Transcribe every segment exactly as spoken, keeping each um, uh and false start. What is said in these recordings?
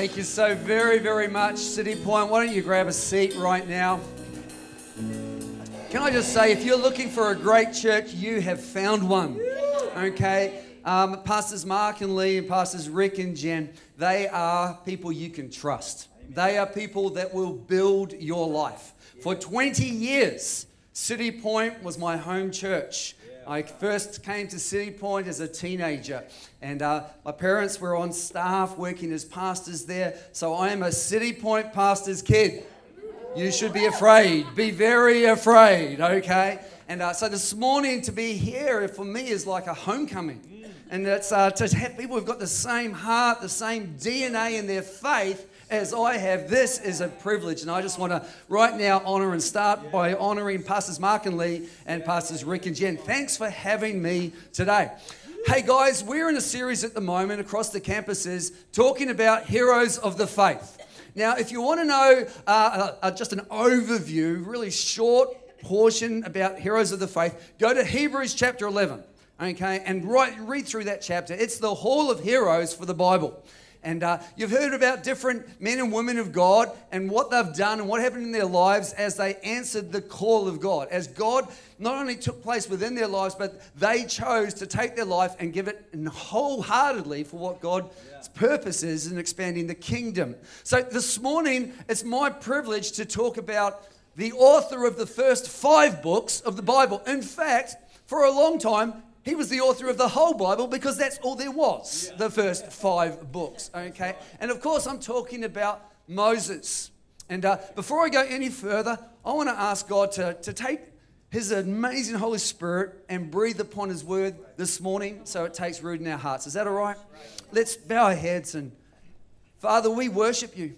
Thank you so very, very much, City Point. Why don't you grab a seat right now? Can I just say, if you're looking for a great church, you have found one. Okay? Um, Pastors Mark and Lee and Pastors Rick and Jen, they are people you can trust. They are people that will build your life. For twenty years, City Point was my home church. I first came to City Point as a teenager, and uh, my parents were on staff working as pastors there, so I am a City Point pastor's kid. You should be afraid. Be very afraid, okay? And uh, so this morning to be here for me is like a homecoming. And it's uh, to have people who've got the same heart, the same D N A in their faith as I have. This is a privilege. And I just want to right now honour and start by honouring Pastors Mark and Lee and Pastors Rick and Jen. Thanks for having me today. Hey guys, we're in a series at the moment across the campuses talking about heroes of the faith. Now, if you want to know uh, uh, just an overview, really short portion about heroes of the faith, go to Hebrews chapter eleven, okay, and write, read through that chapter. It's the hall of heroes for the Bible. And uh, you've heard about different men and women of God and what they've done and what happened in their lives as they answered the call of God. As God not only took place within their lives, but they chose to take their life and give it wholeheartedly for what God's yeah. purpose is in expanding the kingdom. So this morning, it's my privilege to talk about the author of the first five books of the Bible. In fact, for a long time, he was the author of the whole Bible because that's all there was, yeah. the first five books, okay? And of course, I'm talking about Moses. And uh, before I go any further, I want to ask God to, to take his amazing Holy Spirit and breathe upon his word this morning so it takes root in our hearts. Is that all right? Let's bow our heads and Father, we worship you.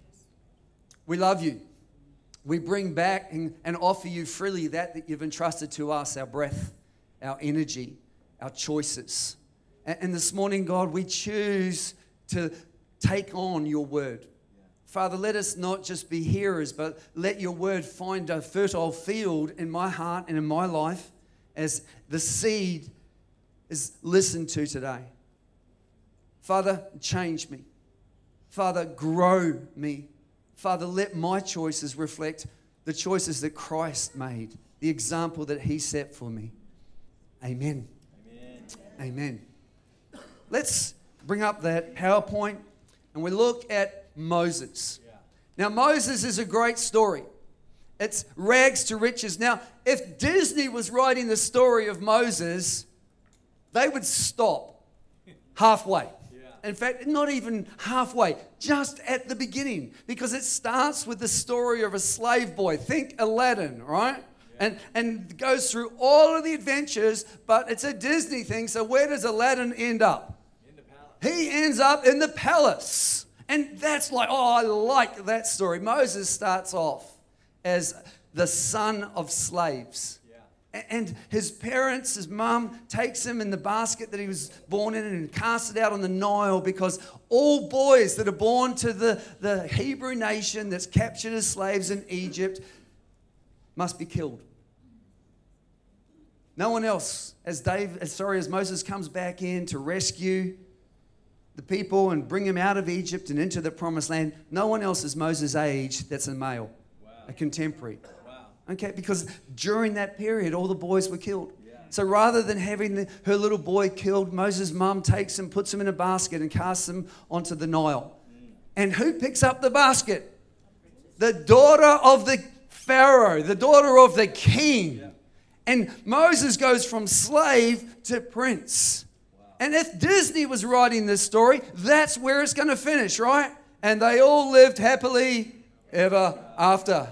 We love you. We bring back and, and offer you freely that that you've entrusted to us, our breath, our energy, our choices. And, and this morning, God, we choose to take on your word. Yeah. Father, let us not just be hearers, but let your word find a fertile field in my heart and in my life as the seed is listened to today. Father, change me. Father, grow me. Father, let my choices reflect the choices that Christ made, the example that he set for me. Amen. Amen. Amen. Let's bring up that PowerPoint and we look at Moses. Yeah. Now, Moses is a great story. It's rags to riches. Now, if Disney was writing the story of Moses, they would stop halfway. Yeah. In fact, not even halfway, just at the beginning, because it starts with the story of a slave boy. Think Aladdin, right? And, and goes through all of the adventures, but it's a Disney thing, so where does Aladdin end up? In the palace. He ends up in the palace. And that's like, oh, I like that story. Moses starts off as the son of slaves. Yeah. And his parents, his mum, takes him in the basket that he was born in and casts it out on the Nile because all boys that are born to the, the Hebrew nation that's captured as slaves in Egypt must be killed. No one else, as Dave, as sorry, as Moses comes back in to rescue the people and bring them out of Egypt and into the promised land, no one else is Moses' age that's a male, wow. a contemporary. Wow. Okay, because during that period, all the boys were killed. Yeah. So rather than having the, her little boy killed, Moses' mum takes him, puts him in a basket and casts him onto the Nile. Mm. And who picks up the basket? The daughter of the Pharaoh, the daughter of the king. Yeah. And Moses goes from slave to prince. Wow. And if Disney was writing this story, that's where it's going to finish, right? And they all lived happily ever after.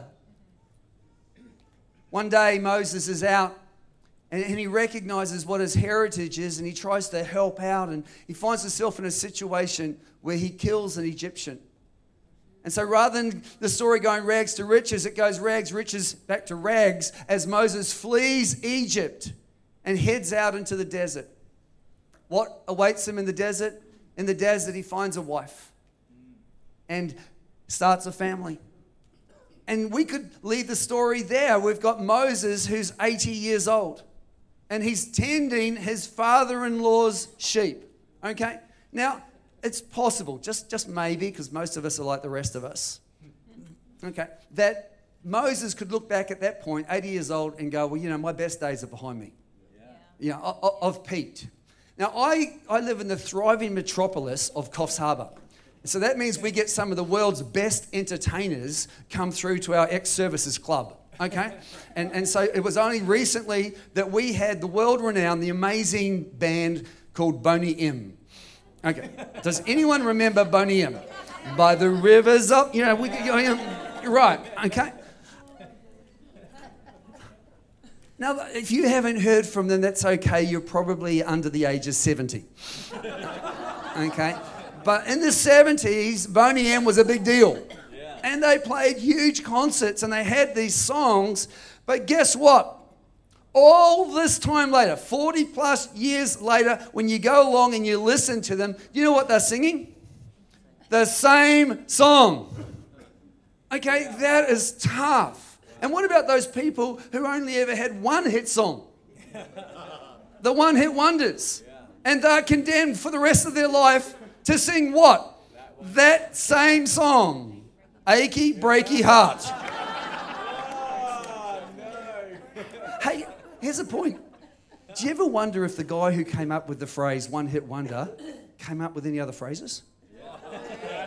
One day Moses is out and he recognizes what his heritage is and he tries to help out and he finds himself in a situation where he kills an Egyptian. And so rather than the story going rags to riches, it goes rags, riches, back to rags as Moses flees Egypt and heads out into the desert. What awaits him in the desert? In the desert, he finds a wife and starts a family. And we could leave the story there. We've got Moses who's eighty years old and he's tending his father-in-law's sheep. Okay? Now, it's possible, just, just maybe, because most of us are like the rest of us, okay, that Moses could look back at that point, eighty years old, and go, well, you know, my best days are behind me. Yeah. You know, I, I've peaked. Now, I, I live in the thriving metropolis of Coffs Harbour. So that means we get some of the world's best entertainers come through to our ex-services club. Okay, and and so it was only recently that we had the world-renowned, the amazing band called Boney M. Okay, does anyone remember Boney M? By the rivers of, you know, we, you know, right? Okay. Now, if you haven't heard from them, that's okay. You're probably under the age of seventy. Okay, but in the seventies, Boney M was a big deal. And they played huge concerts and they had these songs. But guess what? All this time later, forty plus years later, when you go along and you listen to them, you know what they're singing? The same song. Okay, that is tough. And what about those people who only ever had one hit song? The one hit wonders. And they're condemned for the rest of their life to sing what? That same song. Achy, breaky heart. Oh, no. Hey, here's a point. Do you ever wonder if the guy who came up with the phrase one hit wonder came up with any other phrases? Yeah.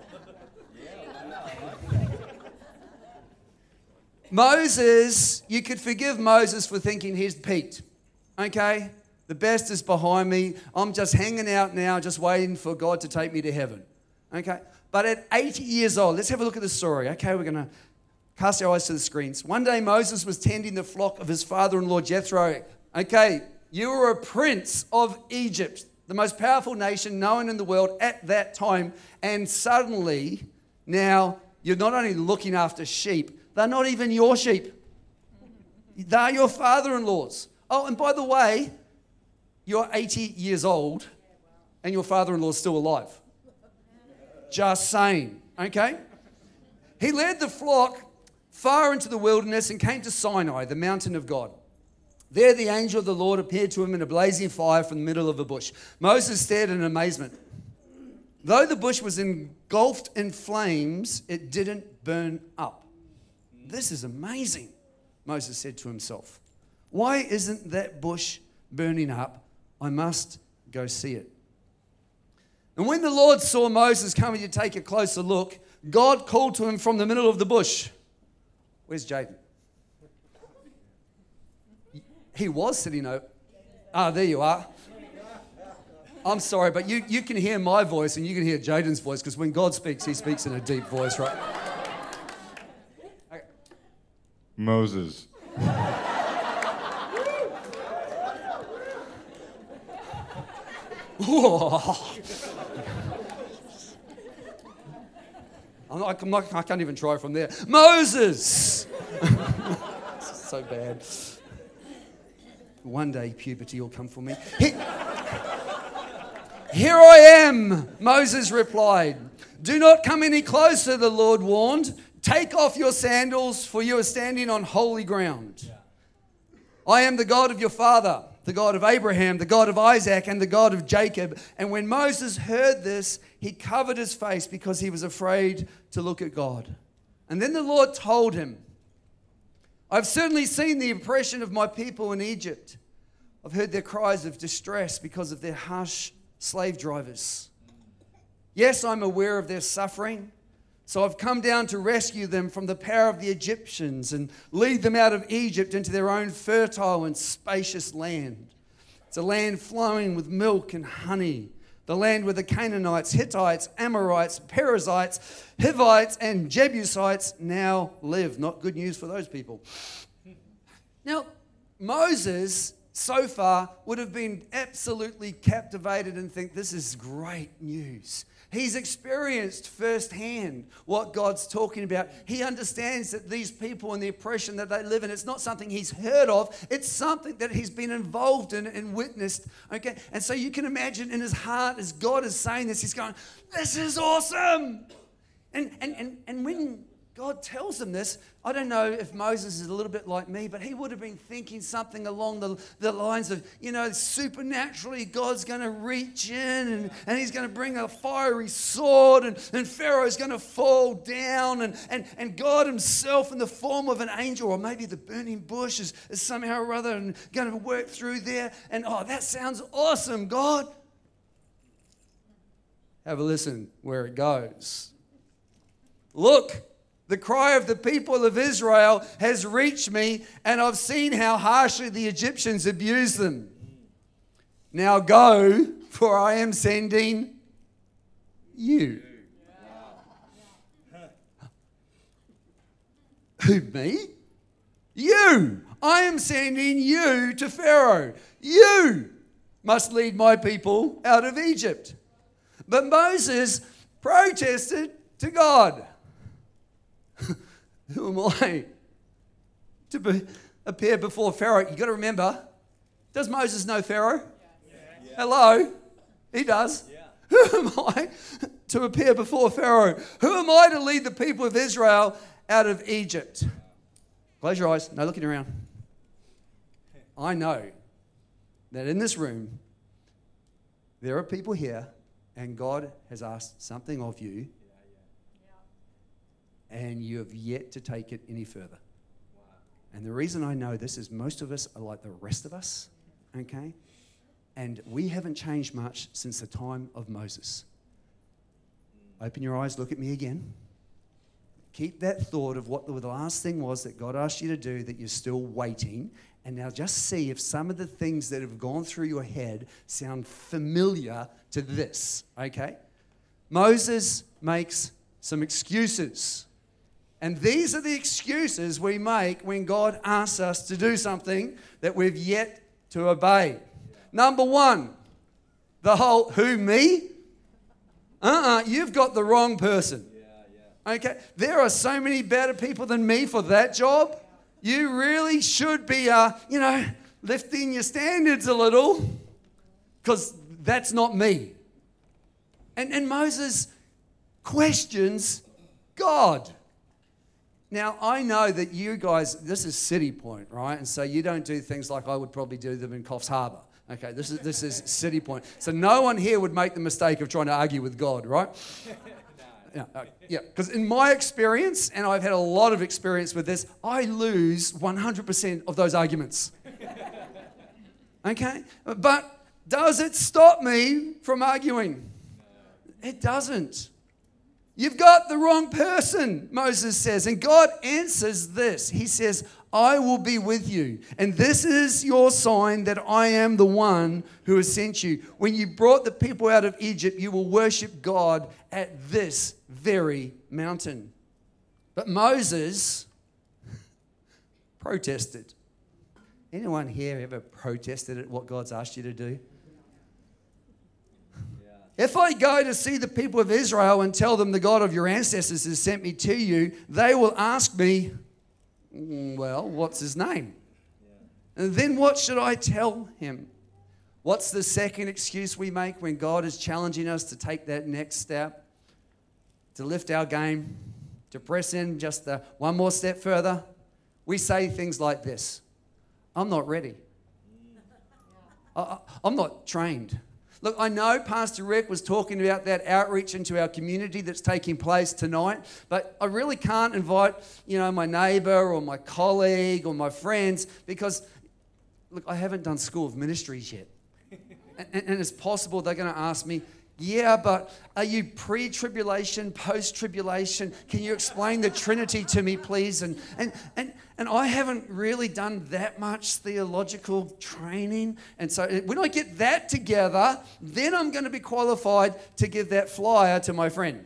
Moses, you could forgive Moses for thinking he's peaked. Okay? The best is behind me. I'm just hanging out now, just waiting for God to take me to heaven. Okay? But at eighty years old, let's have a look at the story. Okay, we're going to cast our eyes to the screens. One day Moses was tending the flock of his father-in-law Jethro. Okay, you were a prince of Egypt, the most powerful nation known in the world at that time. And suddenly, now, you're not only looking after sheep, they're not even your sheep. They're your father-in-law's. Oh, and by the way, you're eighty years old and your father-in-law's still alive. Just saying, okay? He led the flock far into the wilderness and came to Sinai, the mountain of God. There the angel of the Lord appeared to him in a blazing fire from the middle of a bush. Moses stared in amazement. Though the bush was engulfed in flames, it didn't burn up. This is amazing, Moses said to himself. Why isn't that bush burning up? I must go see it. And when the Lord saw Moses coming to take a closer look, God called to him from the middle of the bush. Where's Jaden? He was sitting over. Ah, there you are. I'm sorry, but you, you can hear my voice and you can hear Jaden's voice, because when God speaks, he speaks in a deep voice, right? Okay. Moses. I'm not, I'm not, I can't even try from there. Moses! So bad. One day puberty will come for me. He, Here I am, Moses replied. Do not come any closer, the Lord warned. Take off your sandals, for you are standing on holy ground. I am the God of your father, the God of Abraham, the God of Isaac, and the God of Jacob. And when Moses heard this, he covered his face because he was afraid to look at God. And then the Lord told him, I've certainly seen the oppression of my people in Egypt. I've heard their cries of distress because of their harsh slave drivers. Yes, I'm aware of their suffering. So I've come down to rescue them from the power of the Egyptians and lead them out of Egypt into their own fertile and spacious land. It's a land flowing with milk and honey. The land where the Canaanites, Hittites, Amorites, Perizzites, Hivites, and Jebusites now live. Not good news for those people. Now, Moses, so far, would have been absolutely captivated and think, this is great news. He's experienced firsthand what God's talking about. He understands that these people and the oppression that they live in, it's not something he's heard of. It's something that he's been involved in and witnessed. Okay, and so you can imagine in his heart, as God is saying this, he's going, this is awesome. And, and, and, and when God tells them this. I don't know if Moses is a little bit like me, but he would have been thinking something along the, the lines of, you know, supernaturally God's going to reach in and, and he's going to bring a fiery sword and, and Pharaoh's going to fall down and, and, and God himself in the form of an angel or maybe the burning bush is, is somehow or other and going to work through there. And, oh, that sounds awesome, God. Have a listen where it goes. Look, the cry of the people of Israel has reached me, and I've seen how harshly the Egyptians abuse them. Now go, for I am sending you. Who, me? You. I am sending you to Pharaoh. You must lead my people out of Egypt. But Moses protested to God. Who am I to be, appear before Pharaoh? You got to remember, does Moses know Pharaoh? Yeah. Yeah. Hello? He does. Yeah. Who am I to appear before Pharaoh? Who am I to lead the people of Israel out of Egypt? Close your eyes. No looking around. I know that in this room, there are people here, and God has asked something of you, and you have yet to take it any further. Wow. And the reason I know this is most of us are like the rest of us, okay? And we haven't changed much since the time of Moses. Open your eyes, look at me again. Keep that thought of what the last thing was that God asked you to do that you're still waiting. And now just see if some of the things that have gone through your head sound familiar to this, okay? Moses makes some excuses. And these are the excuses we make when God asks us to do something that we've yet to obey. Number one, the whole, who, me? Uh-uh, you've got the wrong person. Okay, there are so many better people than me for that job. You really should be, uh, you know, lifting your standards a little because that's not me. And, and Moses questions God. Now, I know that you guys, this is City Point, right? And so you don't do things like I would probably do them in Coffs Harbour. Okay, this is this is City Point. So no one here would make the mistake of trying to argue with God, right? Yeah, uh, yeah. Because in my experience, and I've had a lot of experience with this, I lose one hundred percent of those arguments. Okay? But does it stop me from arguing? It doesn't. You've got the wrong person, Moses says. And God answers this. He says, I will be with you. And this is your sign that I am the one who has sent you. When you brought the people out of Egypt, you will worship God at this very mountain. But Moses protested. Anyone here ever protested at what God's asked you to do? If I go to see the people of Israel and tell them the God of your ancestors has sent me to you, they will ask me, well, what's his name? Yeah. And then what should I tell him? What's the second excuse we make when God is challenging us to take that next step, to lift our game, to press in just the one more step further? We say things like this: I'm not ready. I, I'm not trained. Look, I know Pastor Rick was talking about that outreach into our community that's taking place tonight, but I really can't invite, you know, my neighbour or my colleague or my friends because, look, I haven't done School of Ministries yet. and, and it's possible they're going to ask me, yeah, but are you pre-tribulation, post-tribulation? Can you explain the Trinity to me, please? And and and and I haven't really done that much theological training. And so when I get that together, then I'm going to be qualified to give that flyer to my friend.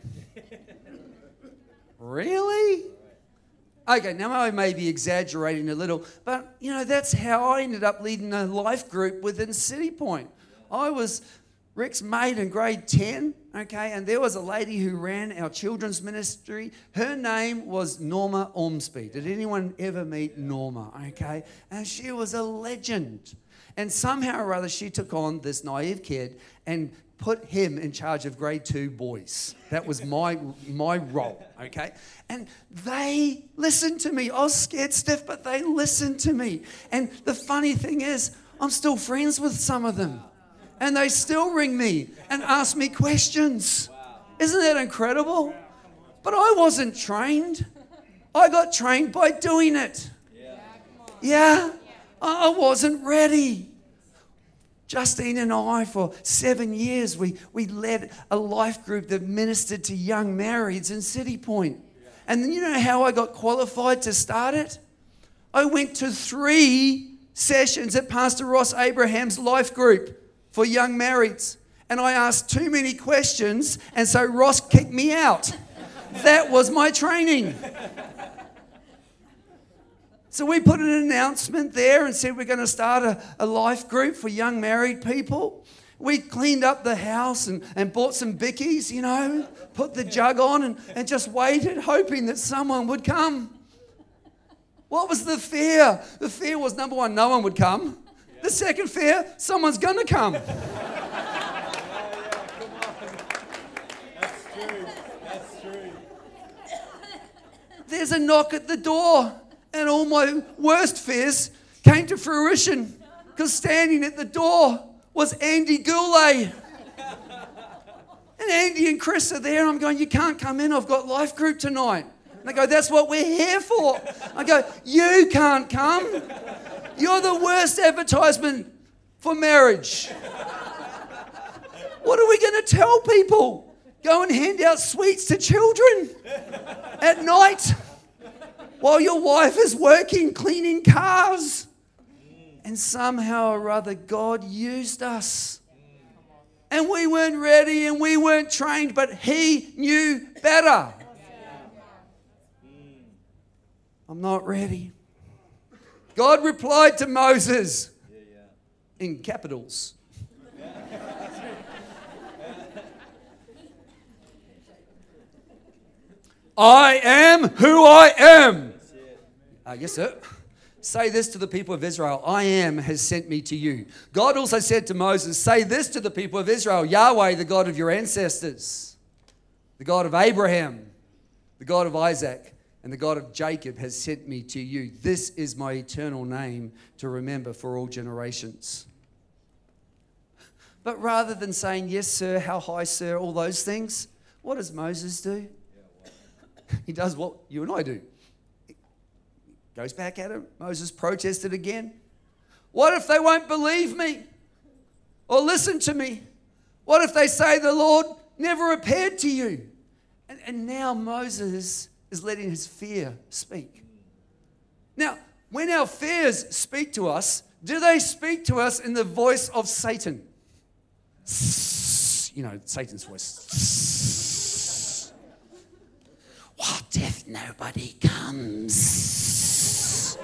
Really? Okay, now I may be exaggerating a little, but, you know, that's how I ended up leading a life group within City Point. I was Rick's mate in grade ten, okay, and there was a lady who ran our children's ministry. Her name was Norma Ormsby. Did anyone ever meet Norma, okay? And she was a legend. And somehow or other, she took on this naive kid and put him in charge of grade two boys. That was my my role, okay? And they listened to me. I was scared stiff, but they listened to me. And the funny thing is, I'm still friends with some of them. And they still ring me and ask me questions. Isn't that incredible? But I wasn't trained. I got trained by doing it. Yeah, I wasn't ready. Justine and I, for seven years, we, we led a life group that ministered to young marrieds in City Point. And then you know how I got qualified to start it? I went to three sessions at Pastor Ross Abraham's life group for young marrieds. And I asked too many questions, and so Ross kicked me out. That was my training. So we put an announcement there and said we're going to start a, a life group for young married people. We cleaned up the house and, and bought some bickies, you know, put the jug on and, and just waited, hoping that someone would come. What was the fear? The fear was, number one, no one would come. The second fear, someone's going to come. There's a knock at the door. And all my worst fears came to fruition because standing at the door was Andy Goulet. And Andy and Chris are there and I'm going, you can't come in, I've got life group tonight. And they go, that's what we're here for. I go, you can't come. You're the worst advertisement for marriage. What are we going to tell people? Go and hand out sweets to children at night? While your wife is working, cleaning cars. And somehow or other, God used us. And we weren't ready and we weren't trained, but He knew better. I'm not ready. God replied to Moses in capitals. I am who I am. Uh, yes, sir. Say this to the people of Israel. I am has sent me to you. God also said to Moses, say this to the people of Israel. Yahweh, the God of your ancestors, the God of Abraham, the God of Isaac, and the God of Jacob has sent me to you. This is my eternal name to remember for all generations. But rather than saying, yes, sir, how high, sir, all those things, what does Moses do? He does what you and I do. He goes back at him. Moses protested again. What if they won't believe me or listen to me? What if they say the Lord never appeared to you? And, and now Moses is letting his fear speak. Now, when our fears speak to us, do they speak to us in the voice of Satan? You know, Satan's voice. What if nobody comes?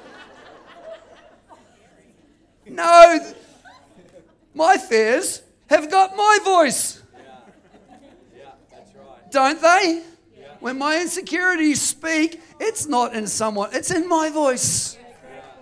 No, my fears have got my voice. Yeah, yeah, that's right. Don't they? Yeah. When my insecurities speak, it's not in someone, it's in my voice. Yeah.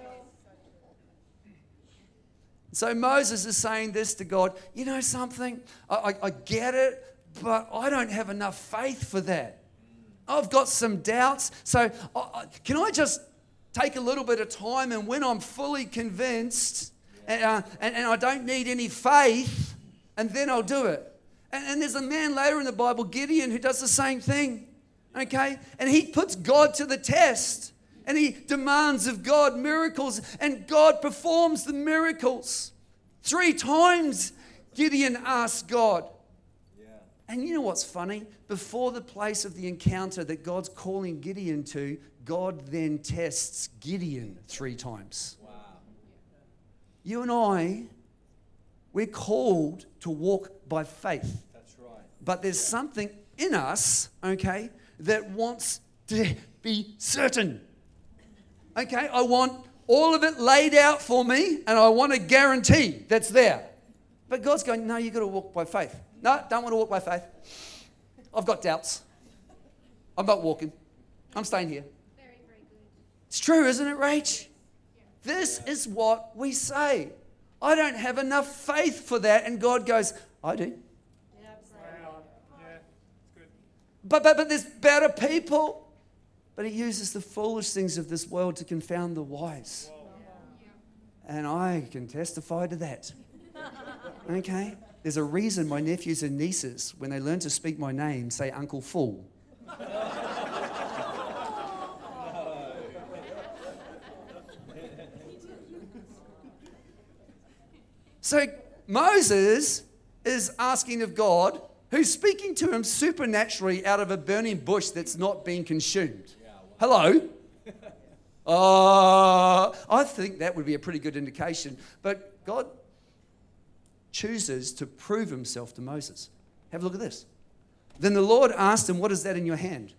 So Moses is saying this to God, you know something, I, I, I get it, but I don't have enough faith for that. I've got some doubts. So uh, can I just take a little bit of time, and when I'm fully convinced and, uh, and, and I don't need any faith, and then I'll do it. And, and there's a man later in the Bible, Gideon, who does the same thing. Okay? And he puts God to the test. And he demands of God miracles. And God performs the miracles. Three times Gideon asked God. And you know what's funny? Before the place of the encounter that God's calling Gideon to, God then tests Gideon three times. Wow. You and I, we're called to walk by faith. That's right. But there's something in us, okay, that wants to be certain. Okay, I want all of it laid out for me, and I want a guarantee that's there. But God's going, no, you've got to walk by faith. No, don't want to walk by faith. I've got doubts. I'm not walking. I'm staying here. Very, very good. It's true, isn't it, Rach? This is what we say. I don't have enough faith for that. And God goes, I do. Yeah, wow. Yeah, it's good. But, but, but there's better people. But he uses the foolish things of this world to confound the wise. And I can testify to that. Okay? There's a reason my nephews and nieces, when they learn to speak my name, say Uncle Fool. So Moses is asking of God, who's speaking to him supernaturally out of a burning bush that's not being consumed. Hello? Uh, I think that would be a pretty good indication. But God chooses to prove himself to Moses. Have a look at this. Then the Lord asked him, what is that in your hand?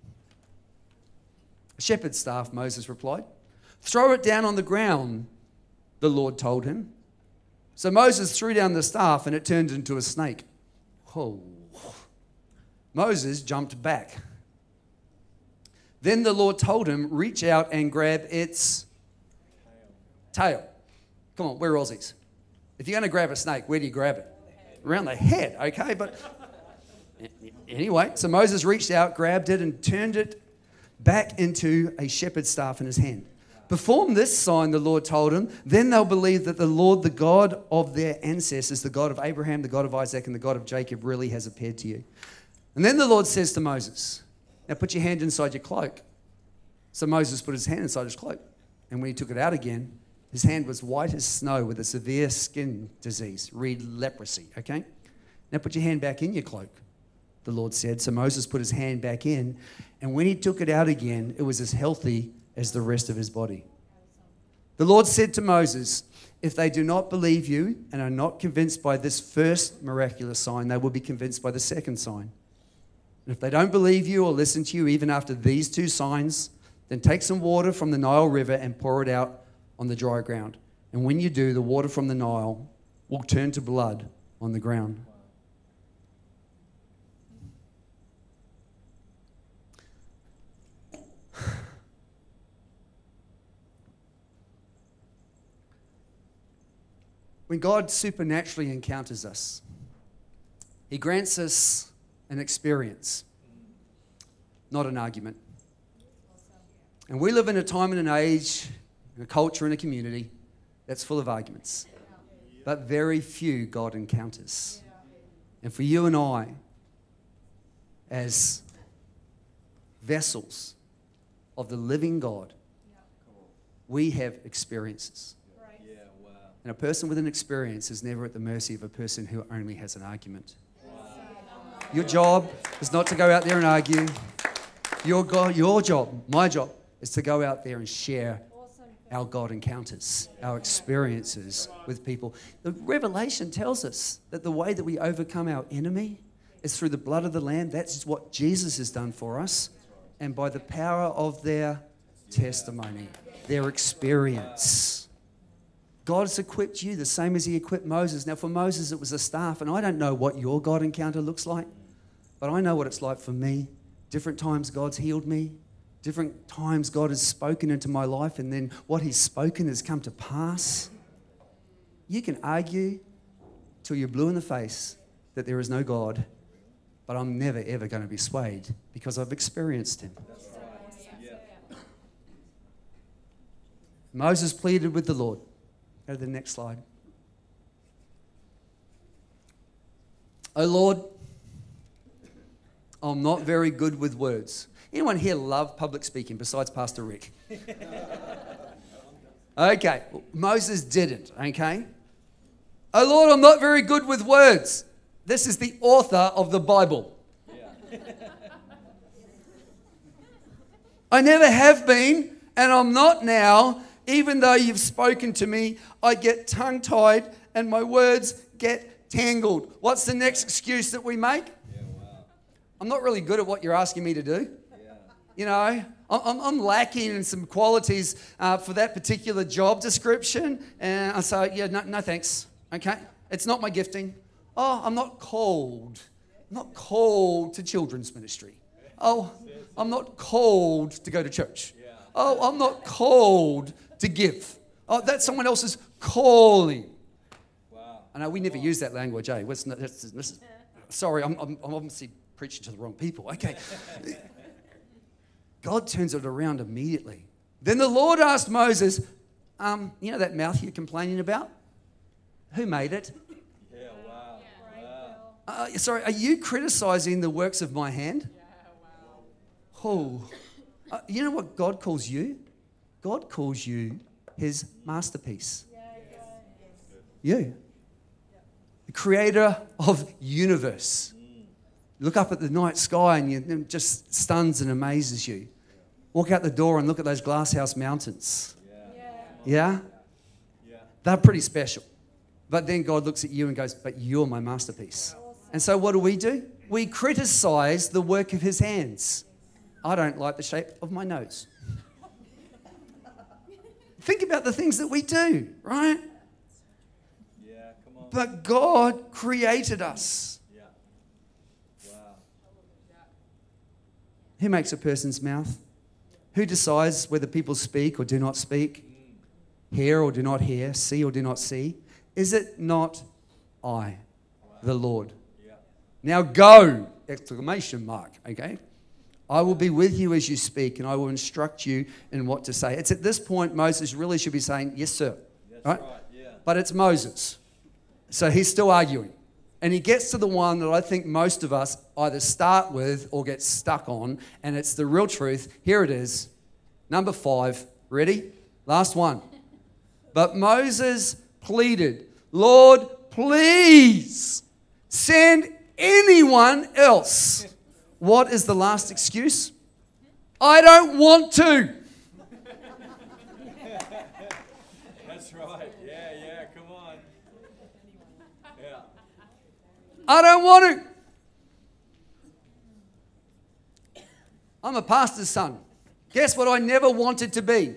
A shepherd's staff, Moses replied. Throw it down on the ground, the Lord told him. So Moses threw down the staff and it turned into a snake. Oh. Moses jumped back. Then the Lord told him, reach out and grab its tail. tail. Come on, we're Aussies. If you're going to grab a snake, where do you grab it? Around the head, okay? But anyway, so Moses reached out, grabbed it, and turned it back into a shepherd's staff in his hand. Perform this sign, the Lord told him, then they'll believe that the Lord, the God of their ancestors, the God of Abraham, the God of Isaac, and the God of Jacob, really has appeared to you. And then the Lord says to Moses, now put your hand inside your cloak. So Moses put his hand inside his cloak. And when he took it out again, his hand was white as snow with a severe skin disease, read leprosy, okay? Now put your hand back in your cloak, the Lord said. So Moses put his hand back in, and when he took it out again, it was as healthy as the rest of his body. The Lord said to Moses, if they do not believe you and are not convinced by this first miraculous sign, they will be convinced by the second sign. And if they don't believe you or listen to you even after these two signs, then take some water from the Nile River and pour it out on the dry ground. And when you do, the water from the Nile will turn to blood on the ground. When God supernaturally encounters us, he grants us an experience, not an argument. And we live in a time and an age, in a culture and a community that's full of arguments, but very few God encounters. And for you and I, as vessels of the living God, we have experiences. And a person with an experience is never at the mercy of a person who only has an argument. Your job is not to go out there and argue. Your, God, your job, my job, is to go out there and share our God encounters, our experiences with people. The Revelation tells us that the way that we overcome our enemy is through the blood of the Lamb. That's what Jesus has done for us. And by the power of their testimony, their experience. God has equipped you the same as he equipped Moses. Now, for Moses, it was a staff, and I don't know what your God encounter looks like, but I know what it's like for me. Different times God's healed me. Different times God has spoken into my life, and then what he's spoken has come to pass. You can argue till you're blue in the face that there is no God, but I'm never, ever going to be swayed because I've experienced him. Moses pleaded with the Lord. Go to the next slide. Oh Lord, I'm not very good with words. Anyone here love public speaking besides Pastor Rick? Okay, well, Moses didn't, okay? Oh Lord, I'm not very good with words. This is the author of the Bible. Yeah. I never have been, and I'm not now. Even though you've spoken to me, I get tongue-tied and my words get tangled. What's the next excuse that we make? Yeah, wow. I'm not really good at what you're asking me to do. Yeah. You know, I'm, I'm lacking in some qualities uh, for that particular job description. And I say, yeah, no, no thanks. Okay? It's not my gifting. Oh, I'm not called. I'm not called to children's ministry. Oh, I'm not called to go to church. Oh, I'm not called to give. Oh, that's someone else's calling. Wow. I know we never use that language, eh? It's not- it's- it's- sorry, I'm, I'm, I'm obviously preaching to the wrong people. Okay. God turns it around immediately. Then the Lord asked Moses, um, you know that mouth you're complaining about? Who made it? Yeah, wow. Wow. Uh, sorry, are you criticizing the works of my hand? Oh, uh, you know what God calls you? God calls you his masterpiece. You. The creator of universe. Look up at the night sky and you, it just stuns and amazes you. Walk out the door and look at those glasshouse mountains. Yeah? Yeah. They're pretty special. But then God looks at you and goes, but you're my masterpiece. And so what do we do? We criticize the work of his hands. I don't like the shape of my nose. Think about the things that we do, right? Yeah, come on. But God created us. Yeah. Wow. Who makes a person's mouth? Who decides whether people speak or do not speak? Hear or do not hear? See or do not see? Is it not I, the Lord? Yeah. Now go! Exclamation mark, okay? I will be with you as you speak, and I will instruct you in what to say. It's at this point Moses really should be saying, yes, sir. That's Right? right. Yeah. But it's Moses. So he's still arguing. And he gets to the one that I think most of us either start with or get stuck on, and it's the real truth. Here it is. Number five. Ready? Last one. But Moses pleaded, Lord, please send anyone else. What is the last excuse? I don't want to. That's right. Yeah, yeah, come on. Yeah. I don't want to. I'm a pastor's son. Guess what I never wanted to be?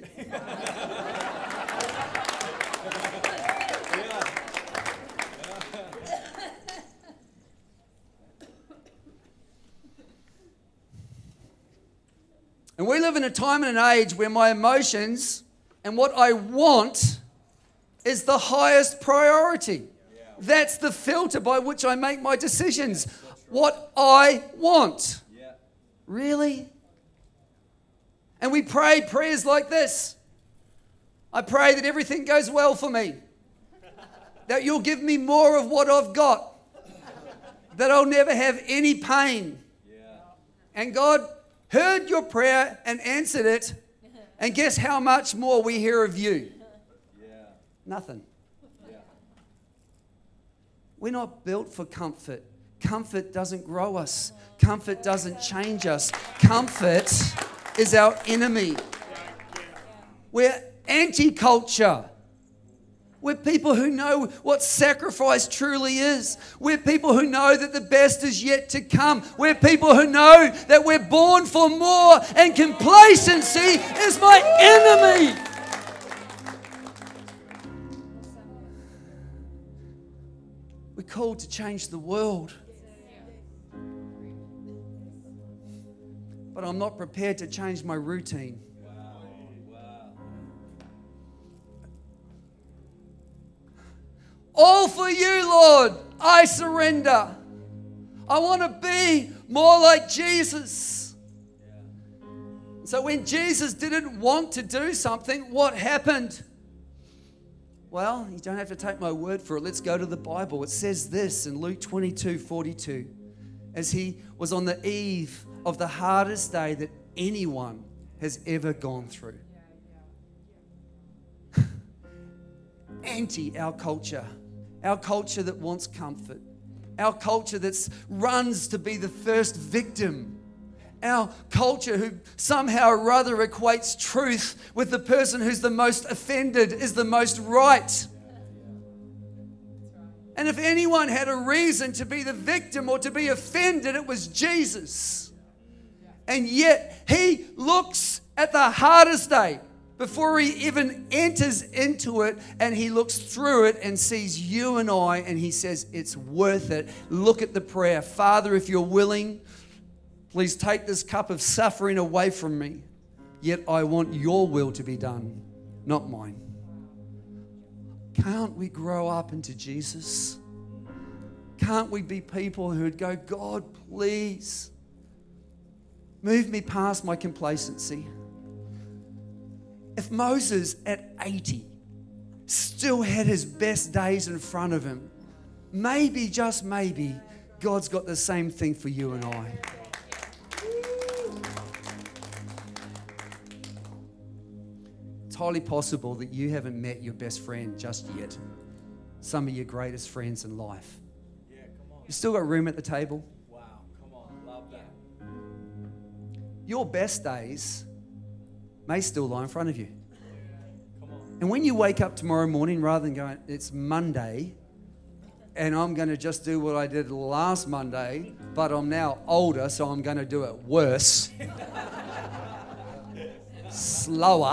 And we live in a time and an age where my emotions and what I want is the highest priority. That's the filter by which I make my decisions. What I want. Yeah. Really? And we pray prayers like this. I pray that everything goes well for me. That you'll give me more of what I've got. That I'll never have any pain. Yeah. And God heard your prayer and answered it. And guess how much more we hear of you? Yeah. Nothing. Yeah. We're not built for comfort. Comfort doesn't grow us. Comfort doesn't change us. Comfort is our enemy. We're anti-culture. We're people who know what sacrifice truly is. We're people who know that the best is yet to come. We're people who know that we're born for more, and complacency is my enemy. We're called to change the world. But I'm not prepared to change my routine. Wow. Wow. All for you, Lord, I surrender. I want to be more like Jesus. So when Jesus didn't want to do something, what happened? Well, you don't have to take my word for it. Let's go to the Bible. It says this in Luke twenty-two forty-two. As he was on the eve of the hardest day that anyone has ever gone through. Anti our culture. Our culture that wants comfort. Our culture that runs to be the first victim. Our culture who somehow or other equates truth with the person who's the most offended is the most right. And if anyone had a reason to be the victim or to be offended, it was Jesus. And yet he looks at the hardest day before he even enters into it, and he looks through it and sees you and I, and he says, it's worth it. Look at the prayer. Father, if you're willing, please take this cup of suffering away from me. Yet I want your will to be done, not mine. can't we grow up into Jesus? Can't we be people who would go, God, please, move me past my complacency? If Moses at eighty still had his best days in front of him, maybe, just maybe, God's got the same thing for you and I. It's highly possible that you haven't met your best friend just yet. Some of your greatest friends in life. Yeah, come on. You still got room at the table? Wow, come on. Love that. Your best days may still lie in front of you. Come on. And when you wake up tomorrow morning, rather than going, it's Monday, and I'm going to just do what I did last Monday, but I'm now older, so I'm going to do it worse, slower.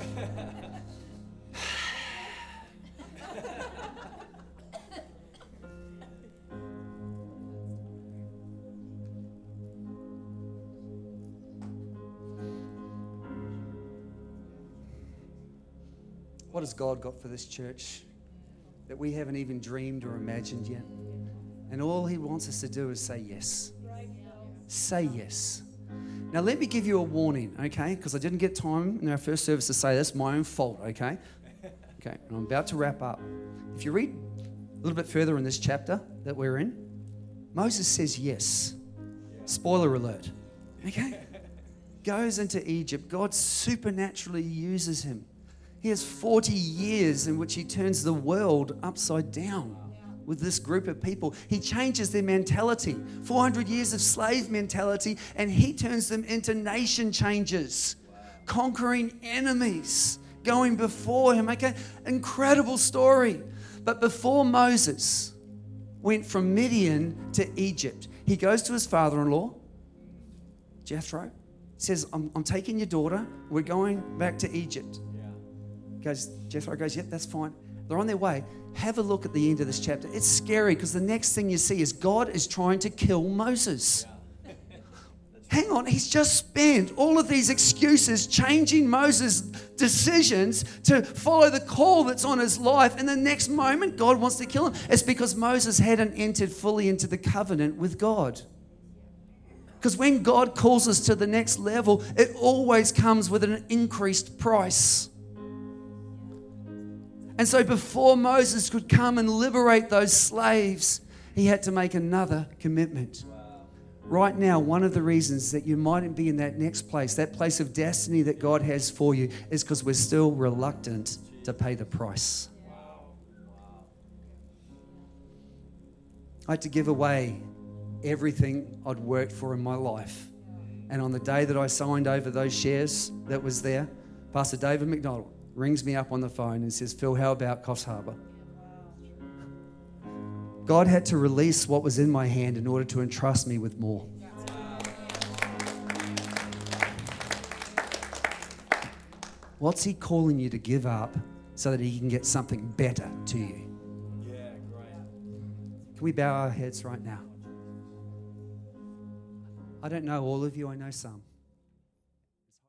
What has God got for this church that we haven't even dreamed or imagined yet? And all he wants us to do is say yes. Say yes. Now let me give you a warning, okay? Because I didn't get time in our first service to say this. My own fault, okay? Okay, and I'm about to wrap up. If you read a little bit further in this chapter that we're in, Moses says yes. Spoiler alert, okay? Goes into Egypt. God supernaturally uses him. He has forty years in which he turns the world upside down with this group of people. He changes their mentality. four hundred years of slave mentality, and he turns them into nation changers, conquering enemies, going before him. Okay, incredible story. But before Moses went from Midian to Egypt, he goes to his father-in-law, Jethro, says, I'm, I'm taking your daughter. We're going back to Egypt. Goes, Jethro goes, yep, that's fine. They're on their way. Have a look at the end of this chapter. It's scary because the next thing you see is God is trying to kill Moses. Hang on, he's just spent all of these excuses changing Moses' decisions to follow the call that's on his life, and the next moment God wants to kill him. It's because Moses hadn't entered fully into the covenant with God. Because when God calls us to the next level, it always comes with an increased price. And so before Moses could come and liberate those slaves, he had to make another commitment. Wow. Right now, one of the reasons that you mightn't be in that next place, that place of destiny that God has for you, is because we're still reluctant to pay the price. Wow. Wow. I had to give away everything I'd worked for in my life. And on the day that I signed over those shares that was there, Pastor David McDonald rings me up on the phone and says, Phil, how about Coffs Harbour? God had to release what was in my hand in order to entrust me with more. What's he calling you to give up so that he can get something better to you? Yeah, great. Can we bow our heads right now? I don't know all of you, I know some.